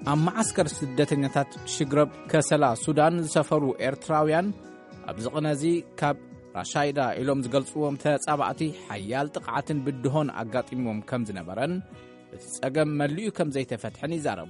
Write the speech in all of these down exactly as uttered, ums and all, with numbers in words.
ኣብ ማዓስከር ስደተኛታት ሽግረብ ከሰላ ሱዳን ዝሰፈሩ ኤርትራውያን ኣብ ዝቕነዚ ካብ ራሻይዳ ኢሎም ዝገልጽዎም ተጻባዕቲ ሓያል ጥቕዓትን ብድሆን ኣጋጢሞም ከም ዝነበረን እቲ ጸገም መሊኡ ከም ዘይተፈትሐን ይዛረቡ።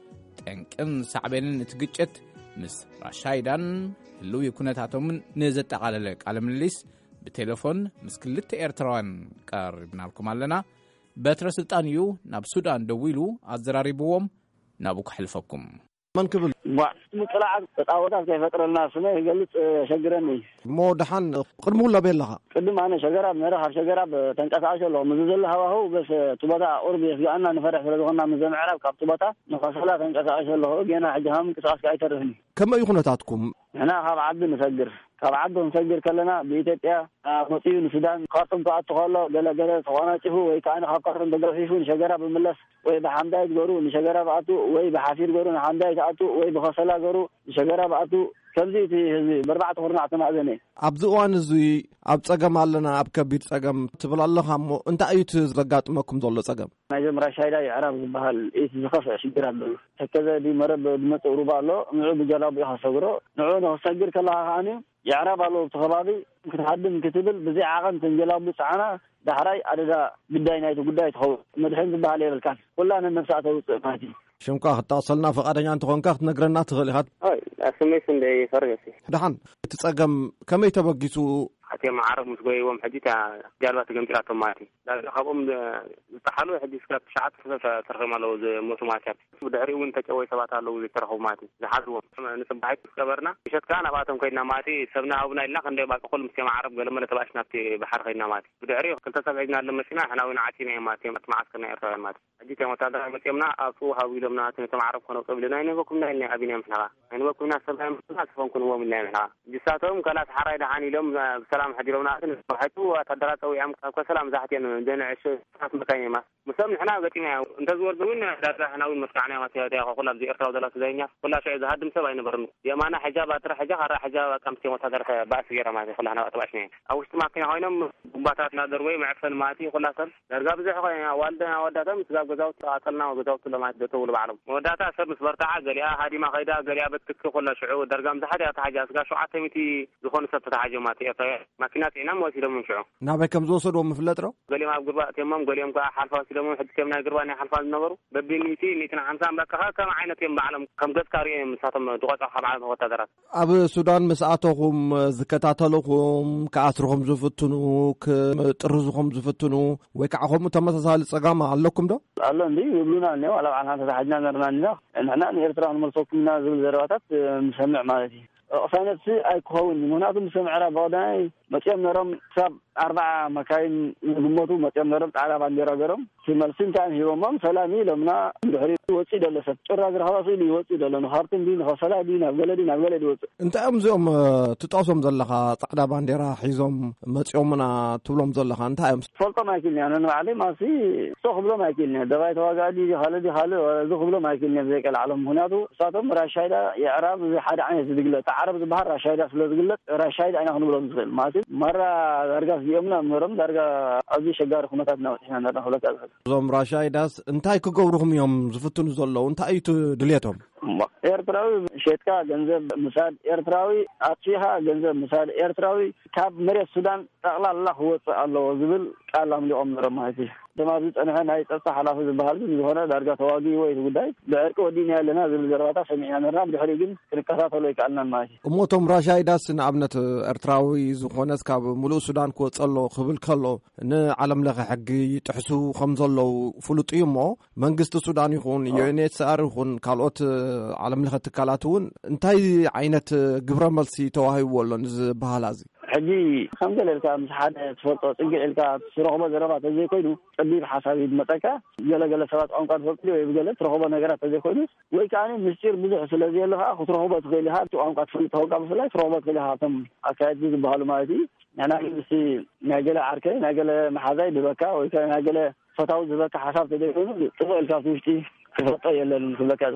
ጠንቅን ሳዕቤንን እቲ ግጭት ምስ ራሻይዳን ህልው ኩነታቶምን ንዘጠቓለለ ቃለ ምልልስ ብቴሌፎን ምስ ክልተ ኤርትራውያን ቀሪብናልኩም ኣለና። በትረ ስልጣን እዩ ናብ ሱዳን ደው ኢሉ ኣዘራሪብዎም ናብኡ ክሕልፈኩም من قبل مطلع تطاوتات كيفطرلنا سمه يغلص شجرني مو دحان قدمو لا بيلها قدم انا شجره مرخ شجره تنقطعش له مزل هواهو بس تبدا قرب يفيانا نفرح ስለሆነ من عرب كابتبتا نخسلا تنقطعش له جينا حجهم قصاص كايترهني كما يخنتاتكم انا هاب عبد نسجر ካብ ዓዱ ንሰግር ከለና በኢትዮጵያ መጥዩ ንሱዳን ካርቱም ተኣትኸሎ ገለ ገለ ተዋናጭሁ ወይ ካነ ካብ ካርቱም ተገፊፉ ንሸገራ ብምለስ ወይ በሐምዳይ ገሩ ንሸገራ ባቱ ወይ በሐፊር ገሩ ንሐምዳይ ተኣቱ ወይ በኸሰላ ገሩ ንሸገራ ባቱ ከምዚ እቲ ህዝቢ በርባዕተ ኹርና ተማዘነ ኣብዚ እዋን እዚ ኣብ ፀገም ኣለና ኣብ ከቢድ ፀገም ትብል ኣለኻ እሞ እንታይ እዩ ዘጋጥመኩም ዘሎ ፀገም ናይ ጀምራ ሻይዳ ይዕራብ ዝበሃል እቲ ዝኸፍዕ ሽግር ኣሎ ተከዘ ዲ መረብ ድመጽ ሩባ ኣሎ ንዑ ብጀላቡ ይኸሰግሮ ንዑ ንኸሰግር ከለኻ ኸኣኒ يعرب على الخبابي كتحدم كتبل بزي عقم تنجلاب بسعنا دحراي عددا قداي نايتو قداي تخو مدحين تبها لي بالكان كلنا نفساته وصفاتي شمكا اتصلنا فقدنا انت كونكا تنغرنا تخليات اي اسميس اندي فرغسي دحان تتصقم كمي تبغيسو حتى ما عرف مسوي يوم حديثا جالوات جمعات ماتي لا خابم تحلو حديث كاب شعات ترخم له موتوماتيك ودحري وانت جوي سبات له ترخو ماتي لحظو نصبحت صبرنا شت كان اباتهم كينا ماتي سبنا ابنا الا خندي باقي كل مسكين عرب قال ما تبعشنا في بحر خينا ماتي ودحري كنت سبعنا لما سنا احنا وين عاتينا ماتي معسكرنا ارتوان ماتي اجيت متادر متيمنا اصو هاوي لمنا تنتم عرب كانوا قبلنا اين بكم لنا ابينا منها اين بكم ناس سبعين ناس فنكون هو من لنا جساتهم قالت حرايد عاني لهم سلام حجرنا نصحتوا تدرسوا يوم كسلام زحتين دنا عش مكاني ما مسلم احنا قتينا انت زور دوينا احنا وين مسكعنا ما تي كل ابدي ارتاو دلات زينيا كل شيء اذا هدم سبع نبرم يا ما انا حجاب ترى حاجه را حجاب كم تي متدر باس غير ما كل احنا تبعشني او اجتماع كنا هاينم بمباتات نادر وي معفن ماتي كل اصل درغا بزح والدنا وداتا مسغاب غزاو تاكلنا وغزاو لما دتول بعلم وداتا سب مسبرتا غليا هادي ما خيدا غليا بتك كل شعو درغام زحدي تحاجه اسغا شعات متي زخون سب تحاجه ماتي ماكينات إنام وسيلة من شو نابي كم زوصل ومفلترو قالي ما بقربا تمام قالي يوم حلفا وسيلة من حد كم نقرباني حلفا النظر ببين ميتي ميتنا حنسام بكها كم عينة يوم بعلم كم قد كاري مساتم دقات أخر عالم هو تدرس أب السودان مساعتهم زكاتاتهم كأسرهم زفتنو كترزهم زفتنو وكعهم تمسسال الصقامة علىكم ده الله لي يقولون أنه ولا عن هذا حاجنا نرنا إن إحنا نيرترا المرسوكم نازل زرواتات مسمع مالتي أصلاً شيء أيكون من هنا ثم سمع على بعضاي متيم نرم سب أربع مكاين جموتو متيم نرم تعالى بانديرا جرم في ملسين كان هو مم سلامي لمنا بحري وصي دل سب ترى جر هذا صيلي وصي دل إنه هارتين دين خسلا دين أبغلدين أبغلدين وصي أنت أمزوم تتواصل زلها تعالى بانديرا حيزوم متيومنا تولم زلها أنت أمس فلتا ما يكلني أنا عليه ما في سوق بلا ما يكلني دواء تواجدي خالدي خاله سوق بلا ما يكلني ذيك العالم هنا تو ساتم راشيدا يعرب حد عين يزدقله عرب بحر راشيدا فلزقلت راشيدا أنا خنول مزغل ماسي مرة درجة يومنا مرم درجة أبي شجار خمساتنا إحنا نرنا خلاص زوم راشيداس أنتي كجورهم يوم زفتون زلوا أنتي تدليتهم إيرتراوي شيتكا جنزب مساعد إيرتراوي أشيها جنزب مساعد إيرتراوي كاب مري السودان تغلى الله هو الله وزبل كلام اليوم مرم هذي دما بيت أنا هاي تصح على في البحر هنا درجة تواجي ويتوداي بعرق ودينها لنا زل جرواتا سمعنا الراب بحريقين كركاسات ولا يكألنا ماشي وموتهم راشيداس نعبنت إيرتراوي زخونس كاب ملو السودان كوت الله قبل كله إن علم لغة حقي تحسو خمس الله فلوطيمو منجست السودان يكون يونيت سعر يكون كالوت علم لغة تكالاتون انتهي عينة قبرة ملسي تواهي ولا نز بهالازي حجي خمسة للكا مسحات تفرطو تنقل للكا سرغبة زربات تزي كوينو تبديل حسابي دمتاكا جلا جلا سوات أنقاد فلطلي ويبقى سرغبة نقرات تزي كوينو ويكاني مستير بزح سلازي لها خط رغبة تغيلها تو أنقاد فلطوكا بسلاي سرغبة تغيلها تم أكاد جيز بهالماتي يعني بسي ناقل عركي ناقل محاذي ببكا ويكان ناقل فتاو زبكا حساب تزي كوينو تغيل كافوشتي فلطو يلا الفلكات هنا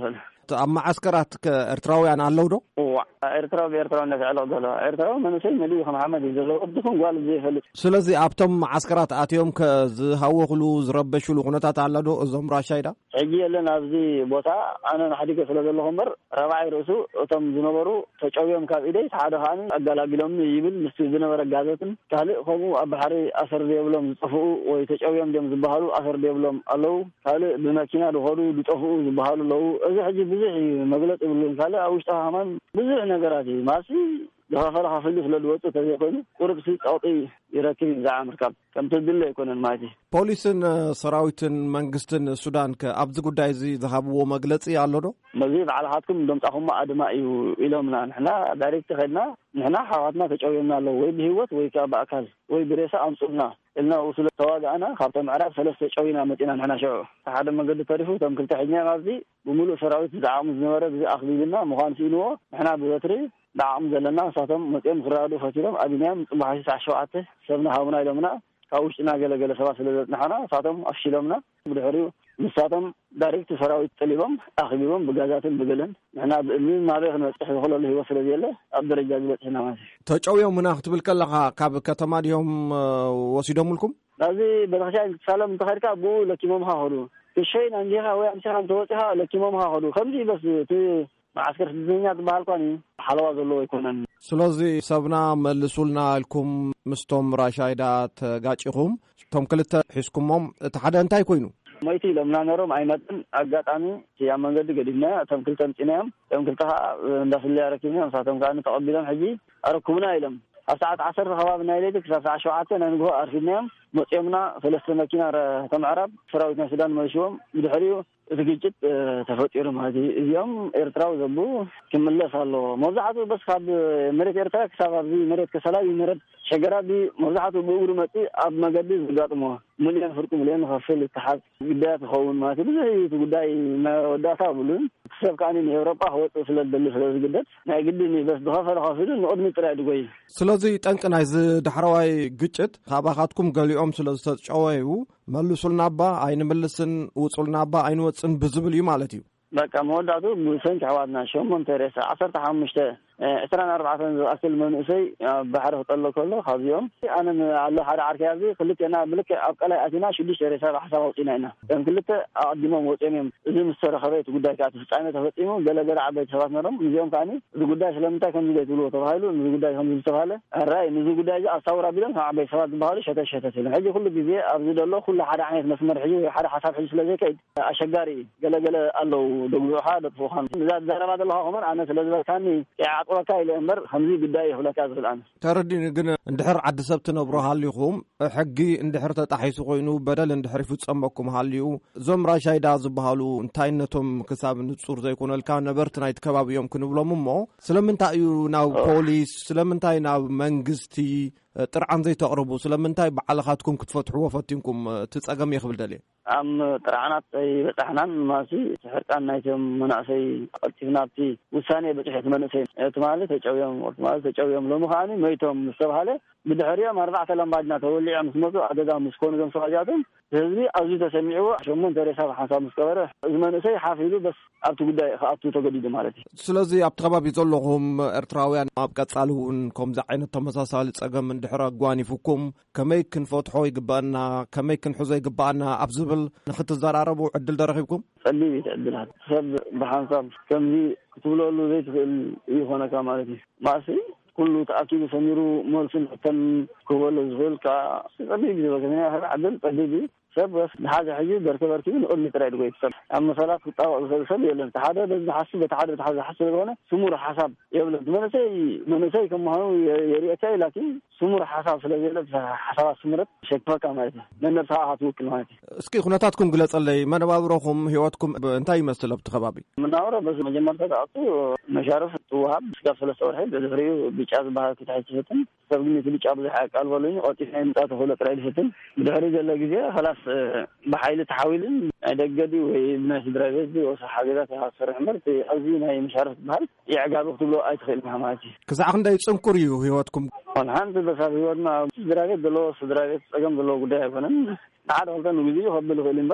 ኣብ ማዓስከራት ኤርትራውያን ኣለዉ ዶ? ኤርትራዊ ብኤርትራዊ እናፍዕሎ ዘሎ ኤርትራዊ መንእሰይ መሊኡ ከመሓመድ እዩ ዘሎ ቅድኹም ጓል ዘይፈልጥ። ስለዚ ኣብቶም ማዓስከራት ኣትዮም ከዝሃወኽሉ ዝረበሽሉ ኩነታት ኣሎ ዶ እዞም ራሻይዳ? ሕጂ የለን ኣብዚ ቦታ ኣነ ንሓዲገ ስለ ዘለኹ እምበር ረባዓይ ርእሱ እቶም ዝነበሩ ተጨውዮም ካብ ኢደይ ሓደ ከዓኒ ኣጋላጊሎም ይብል ምስ ዝነበረ ጋዘትን ካልእ ከምኡ ኣብ ባሕሪ ኣሰር ደብሎም ዝጠፍኡ ወይ ተጨውዮም ደም ዝበሃሉ ኣሰር ደብሎም ኣለዉ። ካልእ ብመኪና ድኸዱ ዝጠፍኡ ዝበሃሉ ኣለዉ። እዚ ሕጂ ብዙሕ መግለፂ ይብሉን ካልእ ኣብ ውሽጢ ሃማን ብዙሕ ነገራት እዩ ማሲ ደኸፈለ ካፍሉ ስለ ዝወፁ ተዘይኮይኑ ቁርብሲ ጣውጢ ይረክብ ዛዓ ምርካብ ከምቲ ድለ ኣይኮነን ማለት እዩ። ፖሊስን ሰራዊትን መንግስትን ሱዳን ኣብዚ ጉዳይ እዚ ዝሃብዎ መግለፂ ኣሎ ዶ? መዚ ባዕልኻትኩም ደምፃኹማ ኣድማ እዩ ኢሎምና ንሕና ዳይሬክት ኸድና ንሕና ሓዋትና ተጨውየምና ኣለዉ ወይ ብህይወት ወይ ከዓ ብኣካል ወይ ብሬሳ ኣምፁና ኢልና ኡ ስለ ተዋጋእና ካብቶም ምዕራብ ሰለስተ ጨዊና መፂና ንሕና ሸዑ ሓደ መንገዲ ተሪፉ እቶም ክልተ ሕኛ ኣብዚ ብሙሉእ ሰራዊት ዝዓቕሙ ዝነበረ ብዚ ኣኽቢልና ምዃኑ ሲኢንዎ ንሕና ብበትሪ ዳዓቕሙ ዘለና ንሳቶም መፂኦም ክረኣዱ ፈቲሎም ኣብንያም ፅቡሕ ሳዕ ሸውዓተ ሰብና ሃቡና ኢሎምና ካብ ውሽጥና ገለገለ ሰባት ስለ ዘፅናሓና ንሳቶም ኣፍሺሎምና ብድሕሪኡ ንሳቶም ዳይሬክት ሰራዊት ጠሊቦም ኣኽቢቦም ብጋዛትን ብገለን ንሕና ብእምኒ ናበይ ክንበፅሕ ዝኽእለሉ ሂወት ስለ ዘየለ ኣብ ደረጃ ዝበፅሕና ማለት እዩ። ተጨውዮምና ክትብል ከለኻ ካብ ከተማ ድዮም ወሲዶምልኩም? ናብዚ ቤተክርስትያን ክትሳለም እንተኸድካ ብኡ ለኪሞምካ ኸዱ እሸይን አንዲኻ ወይ ኣምሲኻ እንተወፂኻ ለኪሞምካ ኸዱ ከምዚ በስ እቲ ማዓስከር ስድስተኛ ዝበሃል ኳኒ ሓለዋ ዘለዎ ኣይኮነን። ስለዚ ሰብና መልሱልና ኢልኩም ምስቶም ራሻይዳ ተጋጪኹም እቶም ክልተ ሒዝኩሞም እቲ ሓደ እንታይ ኮይኑ ሞይቲ ኢሎምና ነሮም ኣይመጥን ኣጋጣሚ ኣብ መንገዲ ገዲምና እቶም ክልተ ምፂናዮም እቶም ክልተ ከዓ እንዳፍልያ ረኪብና ንሳቶም ከዓ ተቐቢሎም ሕጂ ኣረኩብና ኢሎም ኣብ ሰዓት ዓሰርተ ከባቢ ናይ ለይቲ ክሳብ ሰዓት ሸውዓተ ናይ ንግሆ ኣርፊድናዮም መፂኦምና ሰለስተ መኪና ተምዕራብ ሰራዊት ናይ ሱዳን መልሽዎም ብድሕሪኡ እቲ ግጭት ተፈጢሩ ማለት እዩ። እዚኦም ኤርትራዊ ዘቡ ክምለስ ኣለዎ መብዛሕትኡ በስ ካብ መሬት ኤርትራ ክሳብ ኣብዚ መሬት ከሰላቢ መሬት ሸገራቢ መብዛሕትኡ ብእግሩ መፂ ኣብ መገዲ ዝጋጥሞ ሚልዮን ፍርቂ ሚልዮን ከፍል ተሓዝ ጉዳያት ይኸውን ማለት እዩ። ብዙሕ እቲ ጉዳይ መወዳእታ ብሉን ሰብ ከዓኒ ንኤውሮጳ ክወፅእ ስለ ዝደሊ ስለ ዝግደት ናይ ግድን በስ ብኸፈለ ከፊሉ ንቅድሚ ጥራይ ድጎይ። ስለዚ ጠንቂ ናይ ዝዳሕረዋይ ግጭት ካባኻትኩም ገሊኦም ስለ ዝተጨወዩ መልሱልና ባ ኣይንምልስን ውፁልና ባ ኣይንወፅን ብዝብል እዩ ማለት እዩ። በቃ መወዳእቱ ብሰንኪ ኣሕዋትና ሸሞንተ ሬሳ ዓሰርተ ሓሙሽተ ዕስራን ኣርባዕተን ዝኣክል መንእሰይ ባሕሪ ክጠሎ ከሎ ካብዚኦም ኣነ ኣሎ ሓደ ዓርኪ ኣብዚ ክልተና ብልክ ኣብ ቀላይ ኣቲና ሽዱሽተ ሬሳ ብሓሳብ ኣውፂና ኢና እቶም ክልተ ኣቐዲሞም ወፂኦም እዮም። እዚ ምስ ተረኸበ እቲ ጉዳይ ከዓ ፍጻሜ ተፈፂሙ ገለገለ ዓበይቲ ሰባት ነሮም እዚኦም ከዓኒ እዚ ጉዳይ ስለምንታይ ከምዚ ዘይትብልዎ ተባሂሉ ንዚ ጉዳይ ከምዚ ዝተባሃለ ኣራይ ንዚ ጉዳይ እዚ ኣስታውራ ቢሎም ካብ ዓበይቲ ሰባት ዝበሃሉ ሸተት ሸተት ኢሎም ሕጂ ኩሉ ግዜ ኣብዚ ዘሎ ኩሉ ሓደ ዓይነት መስመር ሕጂ ሓደ ሓሳብ ሕጂ ስለ ዘይከይድ ኣሸጋሪ ገለገለ ኣለዉ ደግዙኻ ደጥፉኻ እዛ ዘረባ ዘለኻ ኸመን ኣነ ስለ ዝበልካኒ ዓጥሮካ ኢለ እምበር ከምዚ ጉዳይ ይኽእለካ ዝኽእል ኣነ ተረዲን ግን እንድሕር ዓዲ ሰብ ትነብሮ ሃልይኹም ሕጊ እንድሕር ተጣሒሱ ኮይኑ በደል እንድሕር ይፍፀመኩም ሃልዩ እዞም ራሻይዳ ዝበሃሉ እንታይነቶም ክሳብ ንፁር ዘይኮነልካ ነበርቲ ናይቲ ከባቢኦም ክንብሎም እሞ ስለምንታይ እዩ ናብ ፖሊስ ስለምንታይ ናብ መንግስቲ ጥርዓን ዘይተቕርቡ ስለምንታይ ባዕልኻትኩም ክትፈትሕዎ ፈቲንኩም ትፀገም ይኽብል ደልየ ኣብ ጥርዓናት ይበፃሕናን ማሲ ሕርቃን ናይቶም መናእሰይ ቀልጢፍና ኣብቲ ውሳኔ በፅሕቲ መንእሰይ እቲ ማለት ተጨውዮም ወቅቲ ማለት ተጨውዮም ሎሚ ከዓኒ መይቶም ዝተባሃለ ብድሕሪኦም ኣርባዕተ ለምባድና ተወሊዖም ምስ መፁ ኣደጋ ምስ ኮኑ ዞም ሰባት እዚኣቶም ህዝቢ ኣዝዩ ተሰሚዕዎ ሸሞንተ ሬሳ ብሓንሳብ ምስ ገበረ እዚ መንእሰይ ሓፊሉ በስ ኣብቲ ጉዳይ ከኣቱ ተገዲዱ ማለት እዩ። ስለዚ ኣብቲ ከባቢ ዘለኹም ኤርትራውያን ኣብ ቀፃሊ እውን ከምዚ ዓይነት ተመሳሳሊ ፀገም እንድሕር ኣጓኒፉኩም ከመይ ክንፈትሖ ይግባአና ከመይ ክንሕዞ ይግባአና ኣብ ዝብል ንክትዘራረቡ ዕድል ደረኺብኩም? ፀሊብ ዕድላት ሰብ ብሓንሳብ ከምዚ ክትብለሉ ዘይትኽእል ይኾነካ ማለት እዩ። ማእሲ ኩሉ ተኣኪቡ ሰሚሩ መልሱን ሕተን ክበሎ ዝኽእል ከዓ ፀሊብ ዝበከነ ዓድል ፀሊብ ሰብ በስ ንሓደ ሕጂ በርኪ በርኪቡ ንቅድሚ ጥራይ ድጎይ ሰብ ኣብ መሰላት ክጣወቅ ዝኽእል ሰብ የለን። ሓደ በዚ ሓስብ በቲ ሓደ በቲ ሓስብ ስለሆነ ስሙር ሓሳብ የብለን መንእሰይ መንእሰይ ከምሃኑ የሪአካ ላኪን ስሙር ሓሳብ ስለዘየለ ሓሳባት ስምረት ሸክፈካ ማለት እዩ ነነብስኻ ክትውክል ማለት እዩ። እስኪ ኩነታትኩም ግለፀለይ መነባብሮኹም ሂወትኩም እንታይ ይመስል ኣብቲ ከባቢ? መናብሮ በዚ መጀመርታ ተኣቱ መሻርፍ ትውሃብ ስጋብ ሰለስተ ወርሒ ብድሕሪኡ ቢጫ ዝበሃል ክታሕቲ ዝፍትን ሰብ ግን እቲ ቢጫ ብዙሕ ኣቃልበሉኝ ቆጢፍ ናይ ምጣ ተኽእሎ ጥራይ ዝፍትን ብድሕሪ ዘሎ ግዜ ከላስ ብሓይሊ ተሓዊልን ናይ ደገዲ ወይ ብናይ ስድራ ቤት ወሳ ሓገዛት ያሰርሕ ምርት ኣብዚ ናይ መሻርፍ ዝበሃል ይዕጋቢ ክትብሎ ኣይትኽእልና ማለት እዩ። ክሳዕ ክንደይ ፅንኩር እዩ ሂወትኩም? ሓንቲ በሳብ ሂወትና ስድራ ቤት ዘለዎ ስድራ ቤት ፀገም ዘለዎ ጉዳይ ኣይኮነን ሓደ ክልተ ንግዜ ከብል ይኽእል እምበር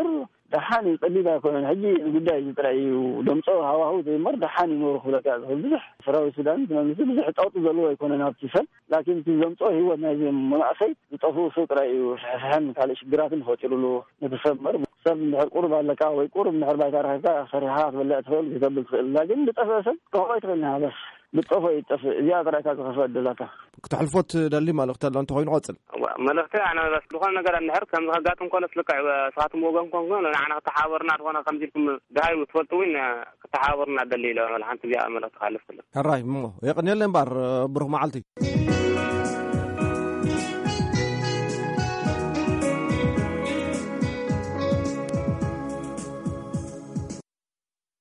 دحاني قليلا كون هجي ጉዳይ ዝጥራዩ ደምጾ ሃዋሁ ዘይመር دحاني ኖር ሁለታ ብዙሕ ፍራው ሱዳን ማለት ብዙሕ ጣውጡ ዘለዎ ኢኮኖሚ አብቲሰል ላኪን ደምጾ ህይወት ናይ መናእሰይ ዝጠፉ ሱጥራዩ ሐን ካልሽ ግራትን ሆጭሉሉ ነተሰመር ሰብ ቁርብ አለካ ወይ ቁርብ ምሕር ባይታራካ ሰሪሃት በለጥ ተፈል ይተብል ላኪን በጠፈሰብ ከሆይ ተፈልና በስ بالطفى يتفق زيادة رأيك خفض دلاته كتحلفوت دللي مالك تلا أنت خوين قاتل مالك أنا بس لخوان نقدر النهر كم قاتم كله سلك ساعتهم وقام كم كم أنا تحاورنا أنا خمسين دهاي متفلتوين تحاورنا دليل الحين تبي أعمل تخلف كله هالراي مو يقني اللي مبار بروح معلتي